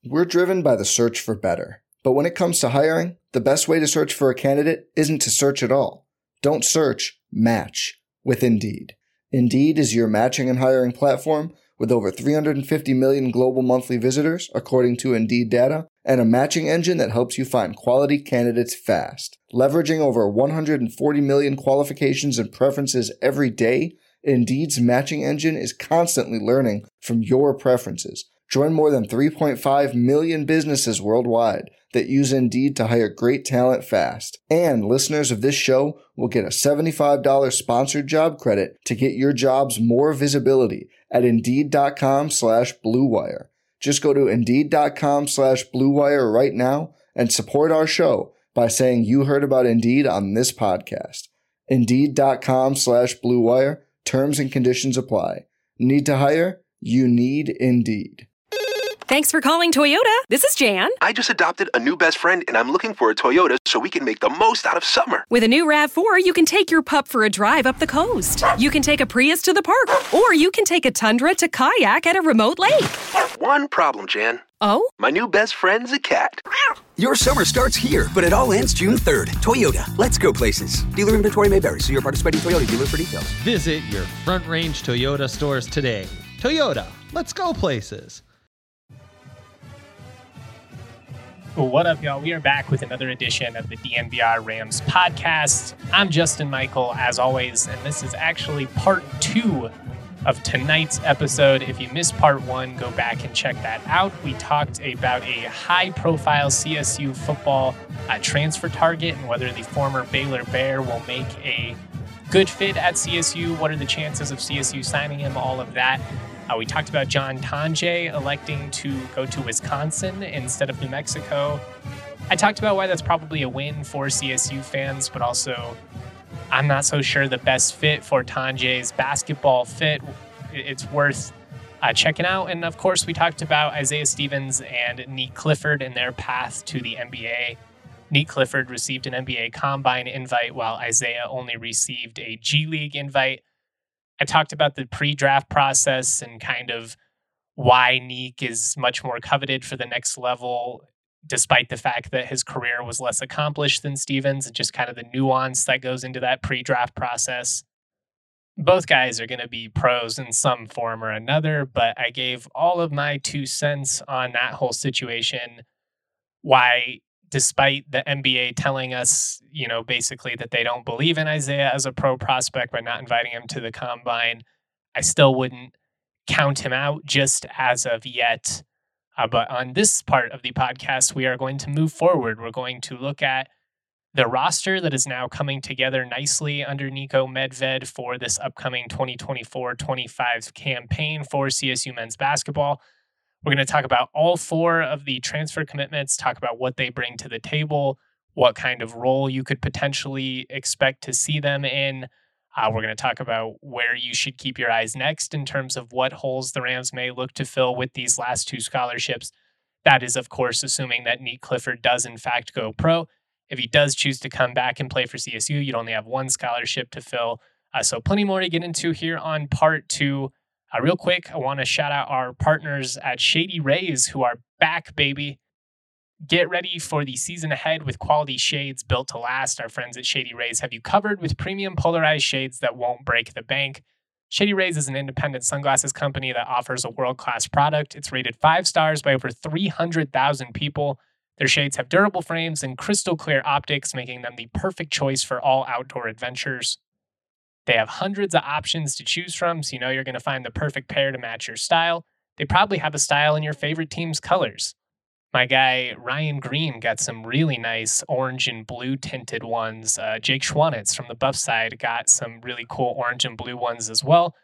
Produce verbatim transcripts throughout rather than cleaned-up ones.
We're driven by the search for better. But when it comes to hiring, the best way to search for a candidate isn't to search at all. Don't search, match with Indeed. Indeed is your matching and hiring platform with over three hundred fifty million global monthly visitors, according to Indeed data, and a matching engine that helps you find quality candidates fast. Leveraging over one hundred forty million qualifications and preferences every day, Indeed's matching engine is constantly learning from your preferences. Join more than three point five million businesses worldwide that use Indeed to hire great talent fast. And listeners of this show will get a seventy-five dollars sponsored job credit to get your jobs more visibility at Indeed.com slash Blue Wire. Just go to Indeed.com slash Blue Wire right now and support our show by saying you heard about Indeed on this podcast. Indeed.com slash Blue Wire. Terms and conditions apply. Need to hire? You need Indeed. Thanks for calling Toyota. This is Jan. I just adopted a new best friend, and I'm looking for a Toyota so we can make the most out of summer. With a new RAV four, you can take your pup for a drive up the coast. You can take a Prius to the park, or you can take a Tundra to kayak at a remote lake. One problem, Jan. Oh? My new best friend's a cat. Your summer starts here, but it all ends June third. Toyota, let's go places. Dealer inventory may vary. See your participating Toyota dealer for details. Visit your Front Range Toyota stores today. Toyota, let's go places. What up, y'all? We are back with another edition of the D N V R Rams podcast. I'm Justin Michael, as always, and this is actually part two of tonight's episode. If you missed part one, go back and check that out. We talked about a high-profile C S U football uh, transfer target and whether the former Baylor Bear will make a good fit at C S U. What are the chances of C S U signing him? All of that. Uh, we talked about John Tonje electing to go to Wisconsin instead of New Mexico. I talked about why that's probably a win for C S U fans, but also I'm not so sure the best fit for Tonje's basketball fit. It's worth uh, checking out. And of course, we talked about Isaiah Stevens and Neek Clifford and their path to the N B A. Neek Clifford received an N B A Combine invite, while Isaiah only received a G League invite. I talked about the pre-draft process and kind of why Neek is much more coveted for the next level, despite the fact that his career was less accomplished than Stevens, and just kind of the nuance that goes into that pre-draft process. Both guys are going to be pros in some form or another, but I gave all of my two cents on that whole situation, why despite the N B A telling us, you know, basically that they don't believe in Isaiah as a pro prospect by not inviting him to the combine, I still wouldn't count him out just as of yet. Uh, but on this part of the podcast, we are going to move forward. We're going to look at the roster that is now coming together nicely under Niko Medved for this upcoming twenty twenty-four twenty-five campaign for C S U men's basketball. We're going to talk about all four of the transfer commitments, talk about what they bring to the table, what kind of role you could potentially expect to see them in. Uh, we're going to talk about where you should keep your eyes next in terms of what holes the Rams may look to fill with these last two scholarships. That is, of course, assuming that Neek Clifford does, in fact, go pro. If he does choose to come back and play for C S U, you'd only have one scholarship to fill. Uh, so plenty more to get into here on part two. Uh, real quick, I want to shout out our partners at Shady Rays, who are back, baby. Get ready for the season ahead with quality shades built to last. Our friends at Shady Rays have you covered with premium polarized shades that won't break the bank. Shady Rays is an independent sunglasses company that offers a world-class product. It's rated five stars by over three hundred thousand people. Their shades have durable frames and crystal clear optics, making them the perfect choice for all outdoor adventures. They have hundreds of options to choose from, so you know you're going to find the perfect pair to match your style. They probably have a style in your favorite team's colors. My guy Ryan Green got some really nice orange and blue tinted ones. Uh, Jake Schwanitz from the Buff side got some really cool orange and blue ones as well.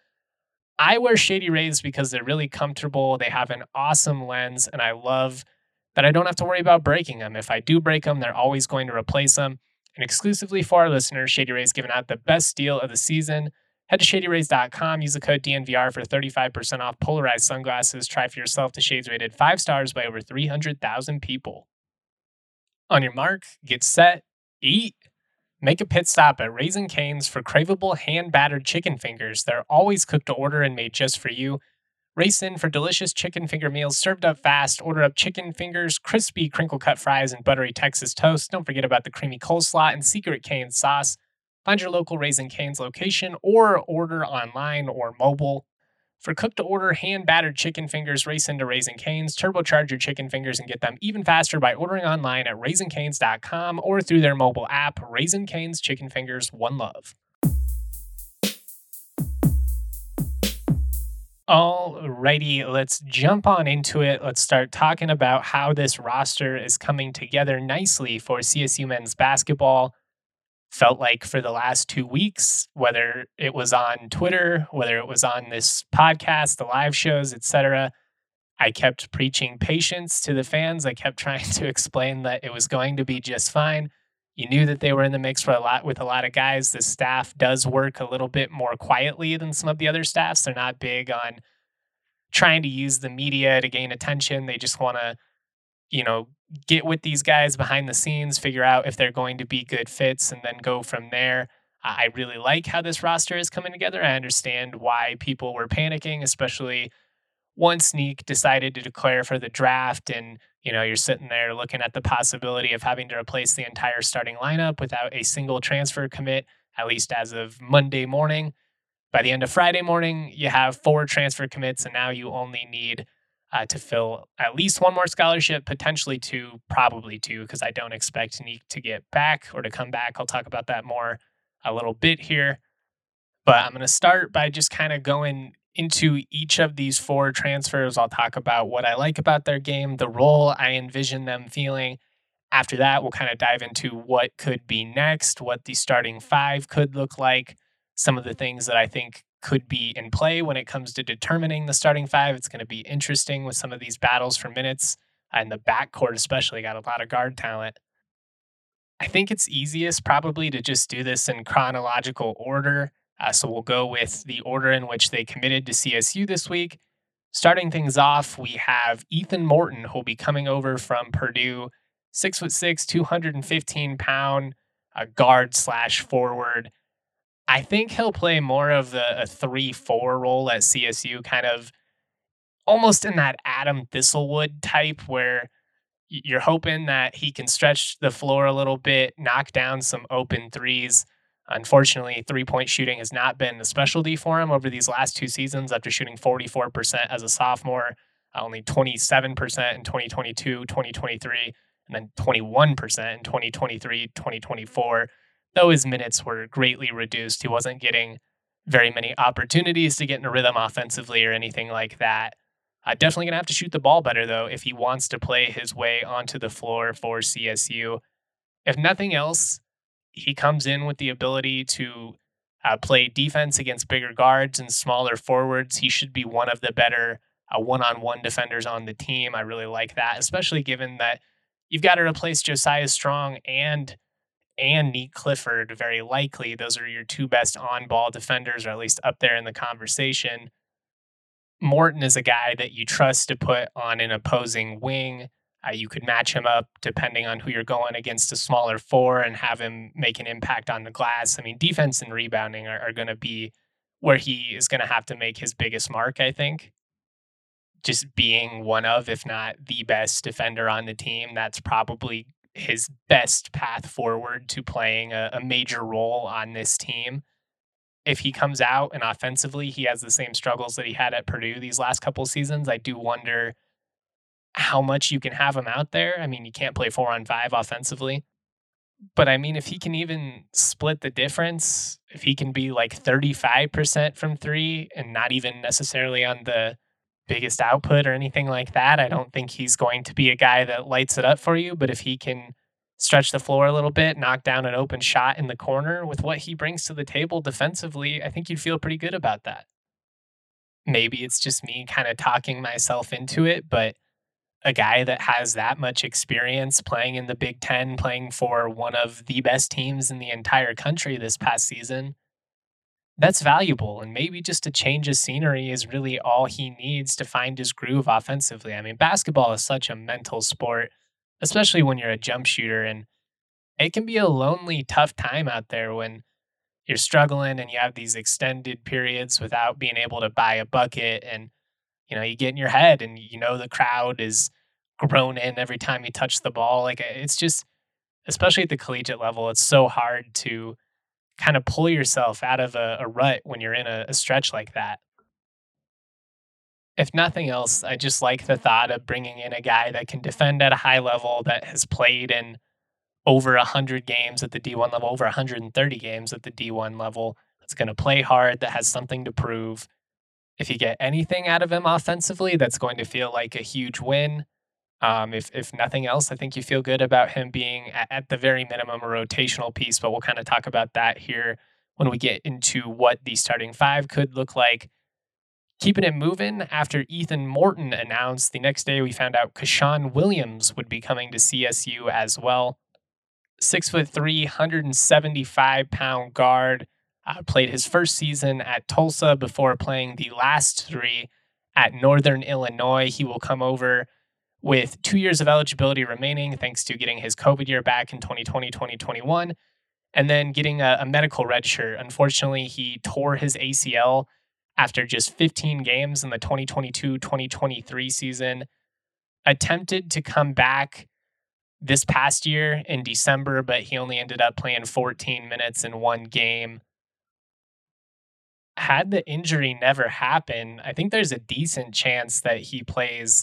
I wear Shady Rays because they're really comfortable. They have an awesome lens, and I love that I don't have to worry about breaking them. If I do break them, they're always going to replace them. And exclusively for our listeners, Shady Rays giving out the best deal of the season. Head to shady rays dot com, use the code D N V R for thirty-five percent off polarized sunglasses. Try for yourself the shades rated five stars by over three hundred thousand people. On your mark, get set, eat. Make a pit stop at Raising Cane's for craveable hand-battered chicken fingers. They're always cooked to order and made just for you. Race in for delicious chicken finger meals served up fast. Order up chicken fingers, crispy crinkle cut fries, and buttery Texas toast. Don't forget about the creamy coleslaw and secret Cane's sauce. Find your local Raising Cane's location or order online or mobile. For cook-to-order, hand-battered chicken fingers, race into Raising Cane's. Turbocharge your chicken fingers and get them even faster by ordering online at raising canes dot com or through their mobile app. Raising Cane's Chicken Fingers, one love. Alrighty, let's jump on into it. Let's start talking about how this roster is coming together nicely for C S U men's basketball. Felt like for the last two weeks, whether it was on Twitter, whether it was on this podcast, the live shows, et cetera, I kept preaching patience to the fans. I kept trying to explain that it was going to be just fine. You knew that they were in the mix for a lot with a lot of guys. The staff does work a little bit more quietly than some of the other staffs. They're not big on trying to use the media to gain attention. They just want to, you know, get with these guys behind the scenes, figure out if they're going to be good fits, and then go from there. Uh, I really like how this roster is coming together. I understand why people were panicking, especially once Neek decided to declare for the draft, and you know, you're sitting there looking at the possibility of having to replace the entire starting lineup without a single transfer commit, at least as of Monday morning. By the end of Friday morning, you have four transfer commits, and now you only need uh, to fill at least one more scholarship, potentially two, probably two, because I don't expect Neek to get back or to come back. I'll talk about that more a little bit here. But I'm going to start by just kind of going into each of these four transfers. I'll talk about what I like about their game, the role I envision them feeling. After that, we'll kind of dive into what could be next, what the starting five could look like, some of the things that I think could be in play when it comes to determining the starting five. It's going to be interesting with some of these battles for minutes, and the backcourt especially got a lot of guard talent. I think it's easiest probably to just do this in chronological order. Uh, so we'll go with the order in which they committed to C S U this week. Starting things off, we have Ethan Morton, who'll be coming over from Purdue, six foot six, two hundred fifteen pound, a guard slash forward. I think he'll play more of the, a three four role at C S U, kind of almost in that Adam Thistlewood type, where you're hoping that he can stretch the floor a little bit, knock down some open threes. Unfortunately, three-point shooting has not been a specialty for him over these last two seasons after shooting forty-four percent as a sophomore, uh, only twenty-seven percent in twenty twenty-two, twenty twenty-three, and then twenty-one percent in twenty twenty-three, twenty twenty-four. Though his minutes were greatly reduced, he wasn't getting very many opportunities to get in a rhythm offensively or anything like that. Uh, definitely going to have to shoot the ball better, though, if he wants to play his way onto the floor for C S U. If nothing else, he comes in with the ability to uh, play defense against bigger guards and smaller forwards. He should be one of the better uh, one-on-one defenders on the team. I really like that, especially given that you've got to replace Josiah Strong and and Neek Clifford, very likely. Those are your two best on-ball defenders, or at least up there in the conversation. Morton is a guy that you trust to put on an opposing wing. Uh, you could match him up depending on who you're going against, a smaller four, and have him make an impact on the glass. I mean, defense and rebounding are, are going to be where he is going to have to make his biggest mark, I think. Just being one of, if not the best defender on the team, that's probably his best path forward to playing a, a major role on this team. If he comes out and offensively he has the same struggles that he had at Purdue these last couple of seasons, I do wonder how much you can have him out there. I mean, you can't play four on five offensively, but I mean, if he can even split the difference, if he can be like thirty-five percent from three and not even necessarily on the biggest output or anything like that, I don't think he's going to be a guy that lights it up for you. But if he can stretch the floor a little bit, knock down an open shot in the corner with what he brings to the table defensively, I think you'd feel pretty good about that. Maybe it's just me kind of talking myself into it, but a guy that has that much experience playing in the Big Ten, playing for one of the best teams in the entire country this past season, that's valuable. And maybe just a change of scenery is really all he needs to find his groove offensively. I mean, basketball is such a mental sport, especially when you're a jump shooter, and it can be a lonely, tough time out there when you're struggling and you have these extended periods without being able to buy a bucket, and you know, you get in your head and you know the crowd is groaning every time you touch the ball. Like, it's just, especially at the collegiate level, it's so hard to kind of pull yourself out of a, a rut when you're in a, a stretch like that. If nothing else, I just like the thought of bringing in a guy that can defend at a high level, that has played in over one hundred games at the D one level, over one hundred thirty games at the D one level, that's going to play hard, that has something to prove. If you get anything out of him offensively, that's going to feel like a huge win. Um, if if nothing else, I think you feel good about him being at, at the very minimum a rotational piece, but we'll kind of talk about that here when we get into what the starting five could look like. Keeping it moving, after Ethan Morton announced, the next day we found out Kashawn Williams would be coming to C S U as well. Six foot three, one hundred seventy-five pound guard, uh, played his first season at Tulsa before playing the last three at Northern Illinois. He will come over with two years of eligibility remaining, thanks to getting his COVID year back in twenty twenty, twenty twenty-one, and then getting a, a medical redshirt. Unfortunately, he tore his A C L after just fifteen games in the twenty twenty-two twenty twenty-three season. Attempted to come back this past year in December, but he only ended up playing fourteen minutes in one game. Had the injury never happen, I think there's a decent chance that he plays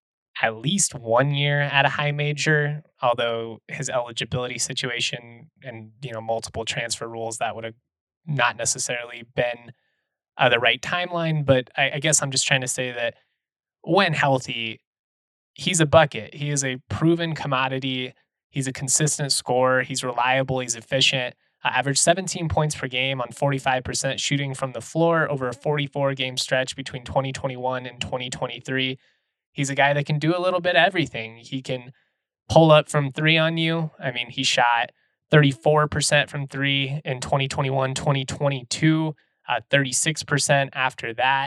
at least one year at a high major, although his eligibility situation and, you know, multiple transfer rules, that would have not necessarily been uh, the right timeline. But I, I guess I'm just trying to say that when healthy, he's a bucket. He is a proven commodity. He's a consistent scorer. He's reliable. He's efficient. Uh, averaged seventeen points per game on forty-five percent shooting from the floor over a forty-four game stretch between twenty twenty-one and twenty twenty-three. He's a guy that can do a little bit of everything. He can pull up from three on you. I mean, he shot thirty-four percent from three in twenty twenty-one, twenty twenty-two, uh, thirty-six percent after that.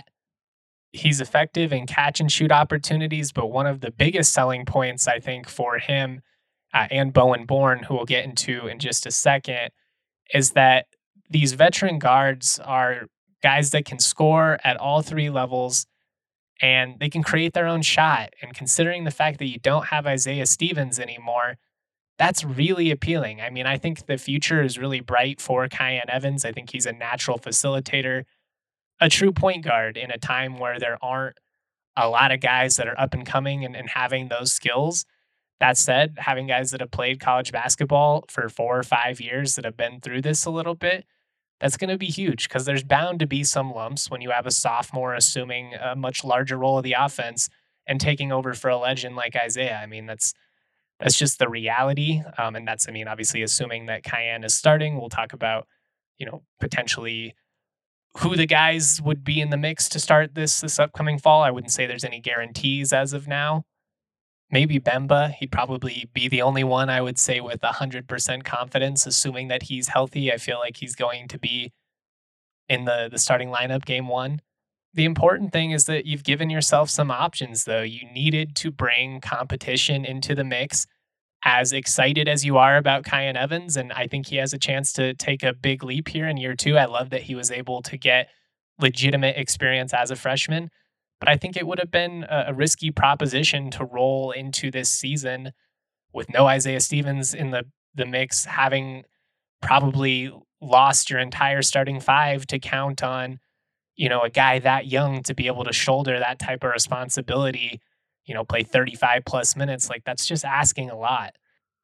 He's effective in catch and shoot opportunities, but one of the biggest selling points, I think, for him uh, and Bowen Bourne, who we'll get into in just a second, is that these veteran guards are guys that can score at all three levels and they can create their own shot. And considering the fact that you don't have Isaiah Stevens anymore, that's really appealing. I mean, I think the future is really bright for Kyan Evans. I think he's a natural facilitator, a true point guard in a time where there aren't a lot of guys that are up and coming and, and having those skills. That said, having guys that have played college basketball for four or five years that have been through this a little bit, that's going to be huge because there's bound to be some lumps when you have a sophomore assuming a much larger role of the offense and taking over for a legend like Isaiah. I mean, that's that's just the reality. Um, and that's, I mean, obviously assuming that Kyan is starting. We'll talk about, you know, potentially who the guys would be in the mix to start this this upcoming fall. I wouldn't say there's any guarantees as of now. Maybe Bemba. He'd probably be the only one I would say with one hundred percent confidence, assuming that he's healthy. I feel like he's going to be in the, the starting lineup game one. The important thing is that you've given yourself some options, though. You needed to bring competition into the mix. As excited as you are about Kyan Evans, and I think he has a chance to take a big leap here in year two. I love that he was able to get legitimate experience as a freshman. But I think it would have been a, a risky proposition to roll into this season with no Isaiah Stevens in the, the mix, having probably lost your entire starting five to count on, you know, a guy that young to be able to shoulder that type of responsibility, you know, play thirty-five plus minutes. Like, that's just asking a lot.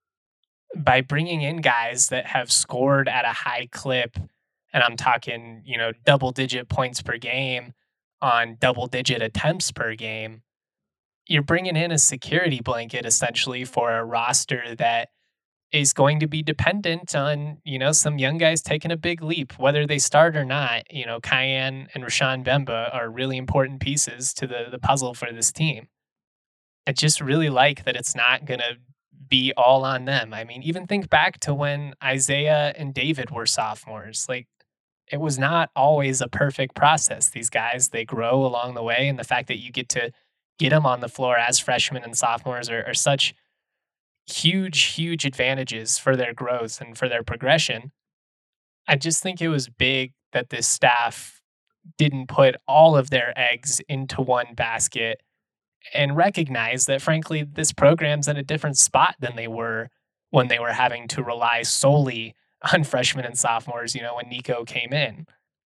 By bringing in guys that have scored at a high clip, and I'm talking, you know, double digit points per game on double digit attempts per game, you're bringing in a security blanket essentially for a roster that is going to be dependent on, you know, some young guys taking a big leap, whether they start or not. You know, Kyan and Rashawn Bemba are really important pieces to the, the puzzle for this team. I just really like that it's not going to be all on them. I mean, even think back to when Isaiah and David were sophomores. Like, it was not always a perfect process. These guys, they grow along the way, and the fact that you get to get them on the floor as freshmen and sophomores are, are such huge, huge advantages for their growth and for their progression. I just think it was big that this staff didn't put all of their eggs into one basket and recognize that, frankly, this program's in a different spot than they were when they were having to rely solely on freshmen and sophomores, you know, when Nico came in.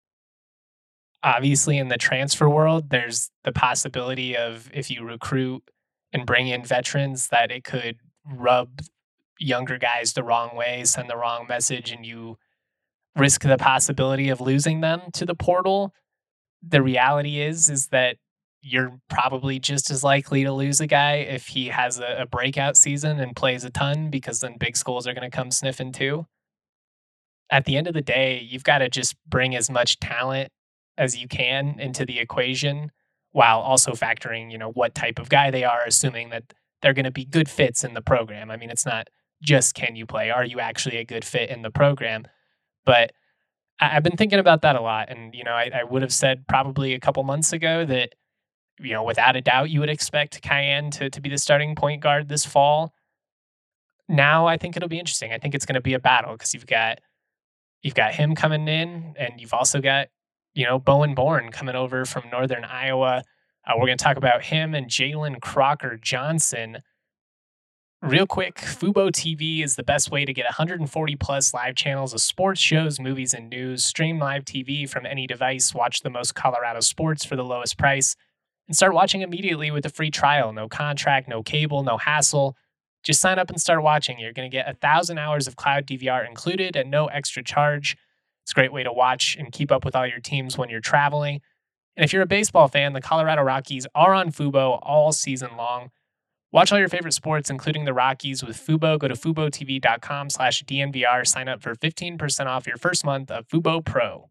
Obviously, in the transfer world, there's the possibility of, if you recruit and bring in veterans, that it could rub younger guys the wrong way, send the wrong message, and you risk the possibility of losing them to the portal. The reality is, is that you're probably just as likely to lose a guy if he has a, a breakout season and plays a ton, because then big schools are going to come sniffing too. At the end of the day, you've got to just bring as much talent as you can into the equation, while also factoring, you know, what type of guy they are, assuming that they're going to be good fits in the program. I mean, it's not just can you play, are you actually a good fit in the program? But I, I've been thinking about that a lot. And, you know, I, I would have said probably a couple months ago that, you know, without a doubt, you would expect Kiyan to, to be the starting point guard this fall. Now I think it'll be interesting. I think it's going to be a battle, because you've got you've got him coming in, and you've also got, you know, Bowen Born coming over from Northern Iowa. Uh, we're going to talk about him and Jalen Crocker Johnson. Real quick, Fubo T V is the best way to get one hundred forty plus live channels of sports, shows, movies, and news. Stream live T V from any device. Watch the most Colorado sports for the lowest price. And start watching immediately with a free trial. No contract, no cable, no hassle. Just sign up and start watching. You're going to get one thousand hours of cloud D V R included at no extra charge. It's a great way to watch and keep up with all your teams when you're traveling. And if you're a baseball fan, the Colorado Rockies are on Fubo all season long. Watch all your favorite sports, including the Rockies, with Fubo. Go to FuboTV.com slash DNVR. Sign up for fifteen percent off your first month of Fubo Pro.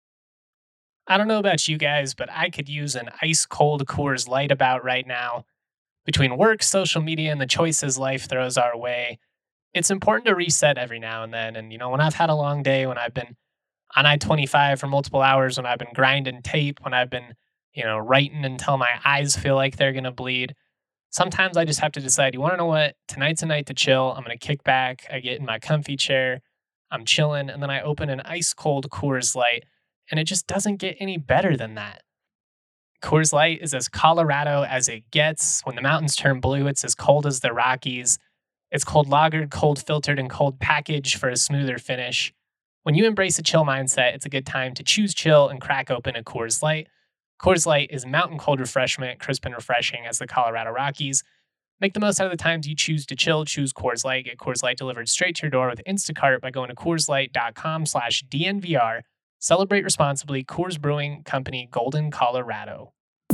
I don't know about you guys, but I could use an ice-cold Coors Light about right now. Between work, social media, and the choices life throws our way, it's important to reset every now and then. And, you know, when I've had a long day, when I've been on I twenty-five for multiple hours, when I've been grinding tape, when I've been, you know, writing until my eyes feel like they're going to bleed, sometimes I just have to decide, you want to know what? Tonight's a night to chill. I'm going to kick back. I get in my comfy chair. I'm chilling. And then I open an ice-cold Coors Light. And it just doesn't get any better than that. Coors Light is as Colorado as it gets. When the mountains turn blue, it's as cold as the Rockies. It's cold lagered, cold filtered, and cold packaged for a smoother finish. When you embrace a chill mindset, it's a good time to choose chill and crack open a Coors Light. Coors Light is mountain cold refreshment, crisp and refreshing as the Colorado Rockies. Make the most out of the times you choose to chill. Choose Coors Light. Get Coors Light delivered straight to your door with Instacart by going to CoorsLight.com slash DNVR. Celebrate responsibly. Coors Brewing Company, Golden, Colorado.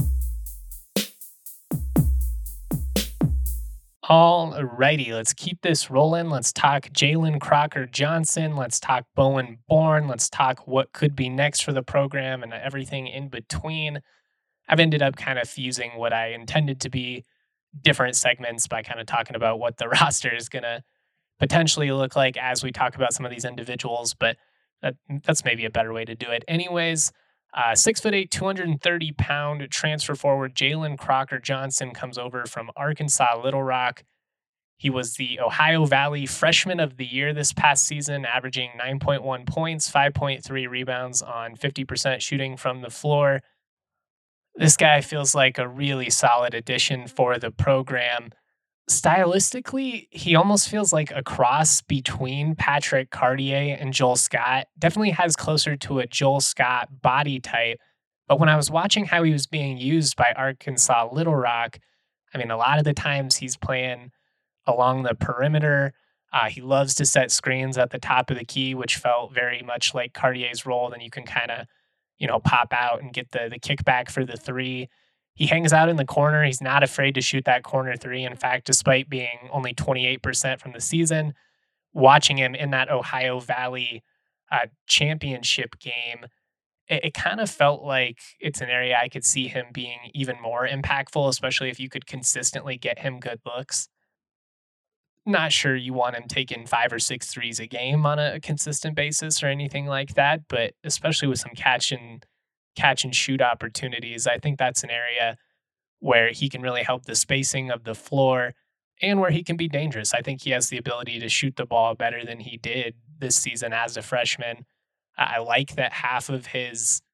Alrighty, let's keep this rolling. Let's talk Jalen Crocker Johnson. Let's talk Bowen Born. Let's talk what could be next for the program and everything in between. I've ended up kind of fusing what I intended to be different segments by kind of talking about what the roster is going to potentially look like as we talk about some of these individuals, but That, that's maybe a better way to do it. Anyways, uh, six foot eight, two hundred thirty pound transfer forward Jalen Crocker Johnson comes over from Arkansas Little Rock. He was the Ohio Valley Freshman of the Year this past season, averaging nine point one points, five point three rebounds on fifty percent shooting from the floor. This guy feels like a really solid addition for the program. Stylistically, he almost feels like a cross between Patrick Cartier and Joel Scott. Definitely has closer to a Joel Scott body type. But when I was watching how he was being used by Arkansas Little Rock, I mean, a lot of the times he's playing along the perimeter. Uh, he loves to set screens at the top of the key, which felt very much like Cartier's role. Then you can kind of, you know, pop out and get the the kickback for the three. He hangs out in the corner. He's not afraid to shoot that corner three. In fact, despite being only twenty-eight percent from the season, watching him in that Ohio Valley uh, championship game, it, it kind of felt like it's an area I could see him being even more impactful, especially if you could consistently get him good looks. Not sure you want him taking five or six threes a game on a consistent basis or anything like that, but especially with some catch and catch and shoot opportunities, I think that's an area where he can really help the spacing of the floor and where he can be dangerous. I think he has the ability to shoot the ball better than he did this season as a freshman. I like that half of his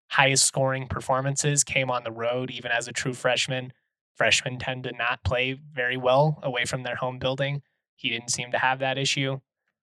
highest scoring performances came on the road, even as a true freshman. Freshmen tend to not play very well away from their home building. He didn't seem to have that issue.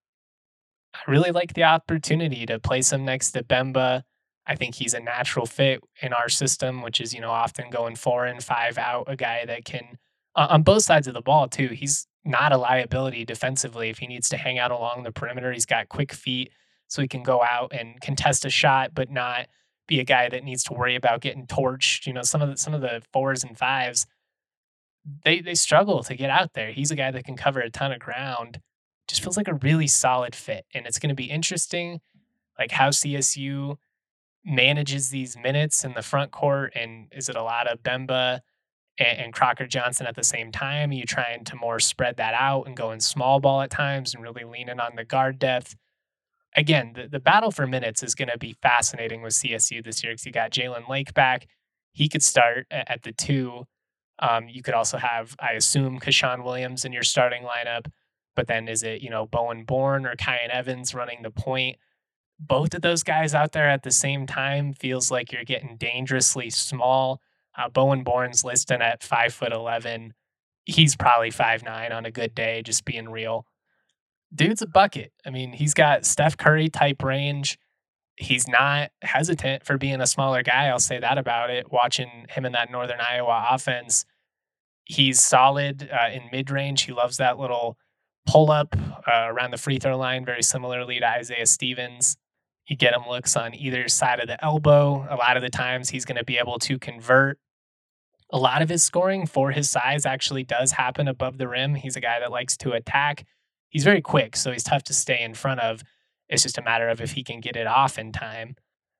I really like the opportunity to place him next to Bemba. I think he's a natural fit in our system, which is, you know, often going four and five out, a guy that can, uh, on both sides of the ball too. He's not a liability defensively. If he needs to hang out along the perimeter, he's got quick feet, so he can go out and contest a shot, but not be a guy that needs to worry about getting torched. You know, some of the, some of the fours and fives, they, they struggle to get out there. He's a guy that can cover a ton of ground. Just feels like a really solid fit. And it's going to be interesting, like how C S U manages these minutes in the front court. And is it a lot of Bemba and, and Crocker Johnson at the same time? Are you trying to more spread that out and go in small ball at times and really lean in on the guard depth? Again, the, the battle for minutes is going to be fascinating with C S U this year because you got Jalen Lake back. He could start at, at the two. Um, you could also have, I assume, Kashawn Williams in your starting lineup. But then is it, you know, Bowen Bourne or Kyan Evans running the point? Both of those guys out there at the same time feels like you're getting dangerously small. Uh, Bowen Bourne's listed at five foot eleven. He's probably five nine on a good day, just being real. Dude's a bucket. I mean, he's got Steph Curry type range. He's not hesitant for being a smaller guy. I'll say that about it. Watching him in that Northern Iowa offense, he's solid uh, in mid range. He loves that little pull up uh, around the free throw line, very similarly to Isaiah Stevens. You get him looks on either side of the elbow. A lot of the times he's going to be able to convert. A lot of his scoring for his size actually does happen above the rim. He's a guy that likes to attack. He's very quick, so he's tough to stay in front of. It's just a matter of if he can get it off in time.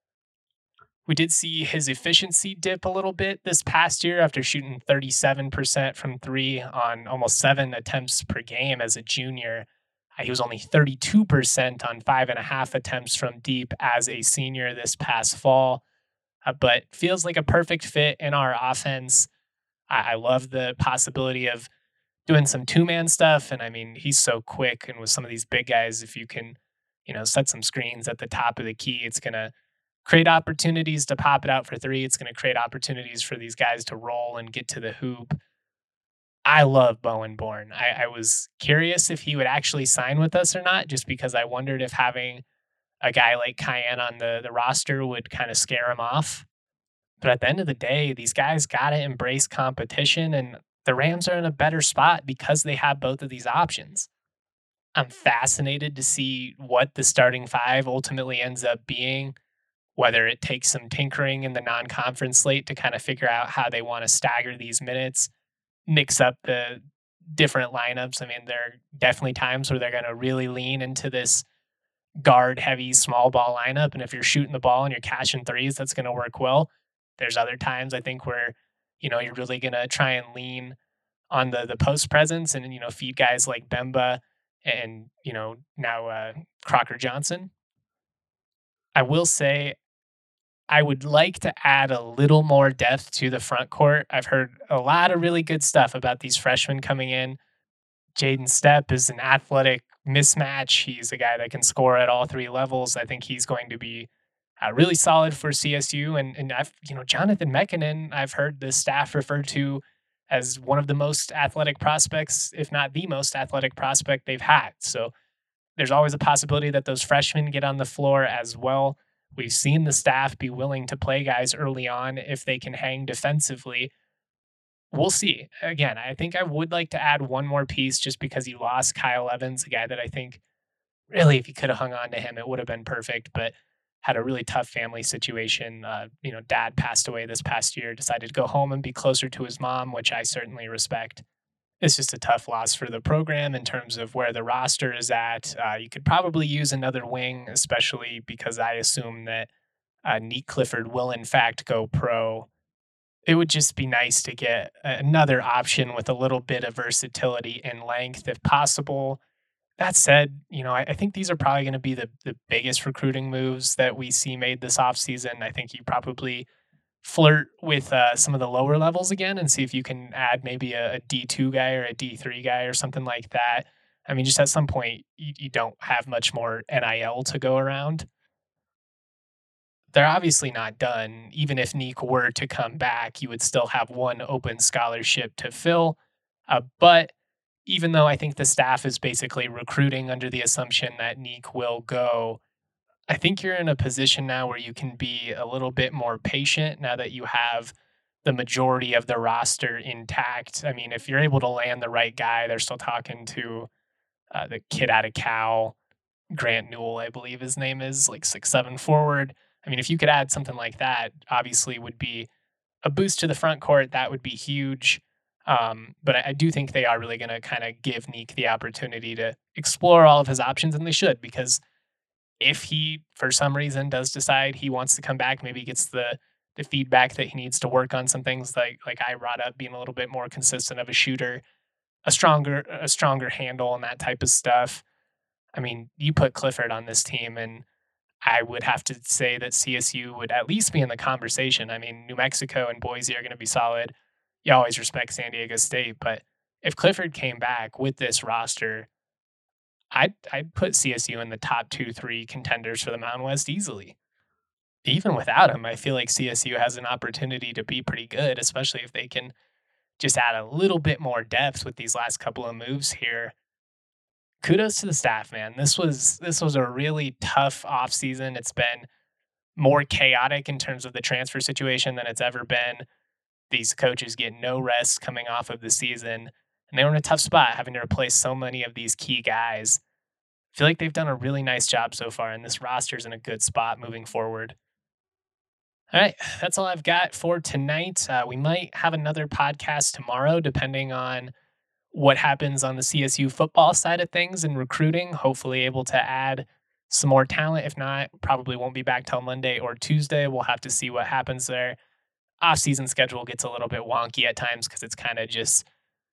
We did see his efficiency dip a little bit this past year after shooting thirty-seven percent from three on almost seven attempts per game as a junior. He was only thirty-two percent on five and a half attempts from deep as a senior this past fall, uh, but feels like a perfect fit in our offense. I, I love the possibility of doing some two-man stuff. And I mean, he's so quick. And with some of these big guys, if you can, you know, set some screens at the top of the key, it's going to create opportunities to pop it out for three. It's going to create opportunities for these guys to roll and get to the hoop. I love Bowen Bourne. I, I was curious if he would actually sign with us or not, just because I wondered if having a guy like Kyan on the, the roster would kind of scare him off. But at the end of the day, these guys got to embrace competition, and the Rams are in a better spot because they have both of these options. I'm fascinated to see what the starting five ultimately ends up being, whether it takes some tinkering in the non-conference slate to kind of figure out how they want to stagger these minutes, mix up the different lineups. I mean, there are definitely times where they're going to really lean into this guard-heavy small ball lineup, and if you're shooting the ball and you're catching threes, that's going to work well. There's other times, I think, where, you know, you're really going to try and lean on the the post presence and, you know, feed guys like Bemba and, you know, now uh, Crocker Johnson. I will say I would like to add a little more depth to the front court. I've heard a lot of really good stuff about these freshmen coming in. Jaden Stepp is an athletic mismatch. He's a guy that can score at all three levels. I think he's going to be uh, really solid for C S U. And, and I've, you know, Jonathan Mekinen, I've heard the staff refer to as one of the most athletic prospects, if not the most athletic prospect they've had. So there's always a possibility that those freshmen get on the floor as well. We've seen the staff be willing to play guys early on if they can hang defensively. We'll see. Again, I think I would like to add one more piece just because you lost Kyle Evans, a guy that I think really, if you could have hung on to him, it would have been perfect, but had a really tough family situation. Uh, you know, dad passed away this past year, decided to go home and be closer to his mom, which I certainly respect. It's just a tough loss for the program in terms of where the roster is at. Uh, you could probably use another wing, especially because I assume that uh, Neek Clifford will in fact go pro. It would just be nice to get another option with a little bit of versatility and length if possible. That said, you know, I, I think these are probably going to be the, the biggest recruiting moves that we see made this offseason. I think you probably flirt with uh, some of the lower levels again and see if you can add maybe a, a D two guy or a D three guy or something like that. I mean, just at some point, you, you don't have much more N I L to go around. they're obviously not done. Even if Neek were to come back, you would still have one open scholarship to fill. Uh, but even though I think the staff is basically recruiting under the assumption that Neek will go, I think you're in a position now where you can be a little bit more patient now that you have the majority of the roster intact. I mean, if you're able to land the right guy, they're still talking to uh, the kid out of Cal, Grant Newell, I believe his name is, like six seven forward. I mean, if you could add something like that, obviously would be a boost to the front court. That would be huge. Um, but I, I do think they are really going to kind of give Neek the opportunity to explore all of his options, and they should, because if he, for some reason, does decide he wants to come back, maybe he gets the the feedback that he needs to work on some things like like I brought up, being a little bit more consistent of a shooter, a stronger a stronger handle, and that type of stuff. I mean, you put Clifford on this team, and I would have to say that C S U would at least be in the conversation. I mean, New Mexico and Boise are going to be solid. You always respect San Diego State, but if Clifford came back with this roster, I'd, I'd put C S U in the top two, three contenders for the Mountain West easily. Even without him, I feel like C S U has an opportunity to be pretty good, especially if they can just add a little bit more depth with these last couple of moves here. Kudos to the staff, man. This was this was a really tough offseason. It's been more chaotic in terms of the transfer situation than it's ever been. These coaches get no rest coming off of the season, and they were in a tough spot having to replace so many of these key guys. I feel like they've done a really nice job so far, and this roster's in a good spot moving forward. All right, that's all I've got for tonight. Uh, we might have another podcast tomorrow, depending on what happens on the C S U football side of things and recruiting. Hopefully able to add some more talent. If not, probably won't be back till Monday or Tuesday. We'll have to see what happens there. Off-season schedule gets a little bit wonky at times because it's kind of just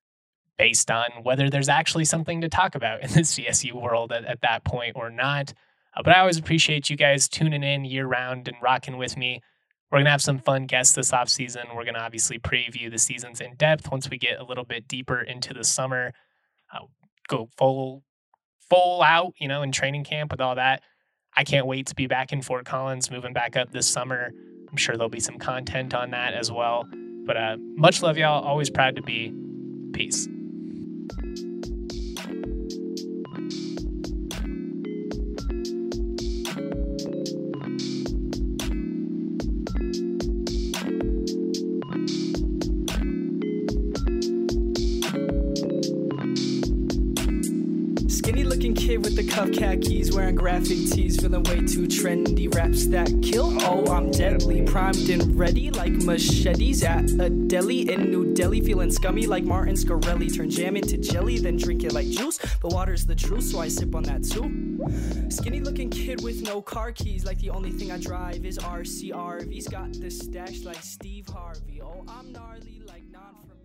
based on whether there's actually something to talk about in the C S U world at, at that point or not. Uh, but I always appreciate you guys tuning in year-round and rocking with me. We're going to have some fun guests this offseason. We're going to obviously preview the seasons in depth once we get a little bit deeper into the summer. Uh, go full, full out, you know, in training camp with all that. I can't wait to be back in Fort Collins, moving back up this summer. I'm sure there'll be some content on that as well. But uh, much love, y'all. Always proud to be. Peace. Kid with the cuff khakis, wearing graphic tees, feeling way too trendy. Raps that kill, oh I'm deadly, primed and ready like machetes at a deli in New Delhi. Feeling scummy like Martin Scarelli, turn jam into jelly, then drink it like juice. But water's the truth, so I sip on that too. Skinny looking kid with no car keys, like the only thing I drive is R C R V's. Got the stash like Steve Harvey, oh I'm gnarly like non from